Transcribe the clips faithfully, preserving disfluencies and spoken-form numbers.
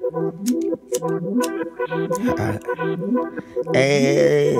Alright. Hey,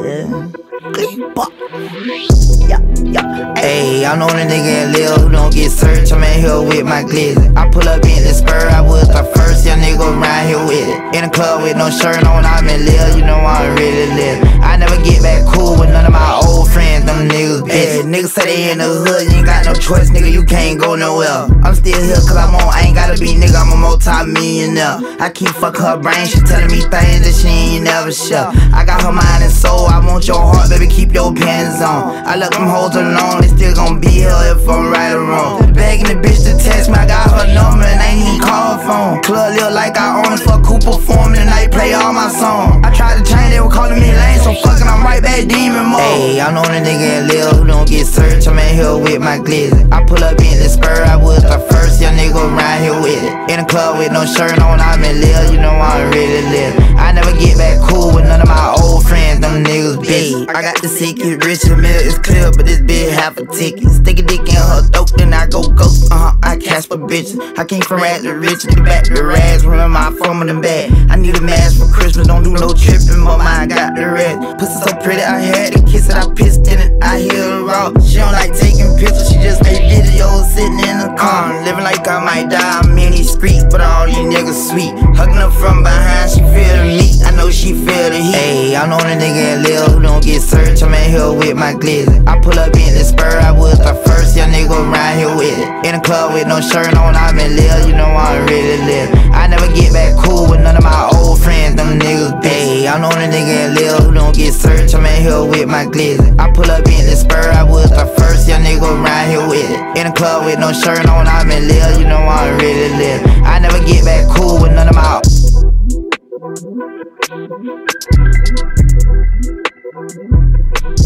yeah, yeah. Hey, I'm the only nigga in Lil who don't get searched. I'm in here with my glizzy. I pull up in the spur, I was the first young nigga around here with it. In the club with no shirt on, I'm in Lil, you know I really live. I never get back cool with none of my old friends, them niggas bitch. Niggas say they in the hood, you ain't got no choice, nigga, you can't go nowhere. I'm still here cause I'm on, I ain't gotta be nigga, I'm a multi-millionaire. I keep fuck her brain, she telling me things that she ain't never share. I got her mind and soul, I want your heart, baby, keep your pants on. I let them hoes alone, they still gon' be here if I'm right or wrong. Begging the bitch to text me, I got her number and I ain't even call her phone. Club look like I own it for Cooper performing and I play all my songs. I tried to change, they were calling me lame, so fucking I'm right back demon mode. Hey, I'm the only nigga in Lil who don't get searched, I'm in here with my glizzy. I pull up in the spur, I was the first young nigga around here with it. In the club with no shirt on, I'm in Lil, you know I really live. I never get back cool with none of my old friends, them niggas bitch. I got the secret, rich and mill, it's clear, but this bitch half a ticket. Stick a dick in her throat, then I go ghost, uh-huh, I catch for bitches. I came from rats to riches, get back to rags, remember my form of them bad. I need a mask for Christmas, don't do no tripping, but mine got the red. Pussy so pretty, I had to kiss it, I pissed in it, I hear her raw. She don't like taking pictures, she just make videos sitting in the car. Living like I might die, I'm in these streets, but all these niggas sweet. Hugging her from behind, she feel the meat, I know she feel the heat. Hey, I'm the only nigga in Lil who don't get searched, I'm in here with my glizzy. I pull up in the spur, I was the first young nigga around here with it. In the club with no shirt on, I'm in Lil, you know I really live. I never get back cool with none of my old friends, them niggas bitch. Hey, I'm the only nigga in Lil who don't get searched, I'm in here with my glizzy. I pull up in the spur, I was the first young nigga around here with it. In the club with no shirt on, I'm in Lil, you know I really live. I never get back cool with none of my old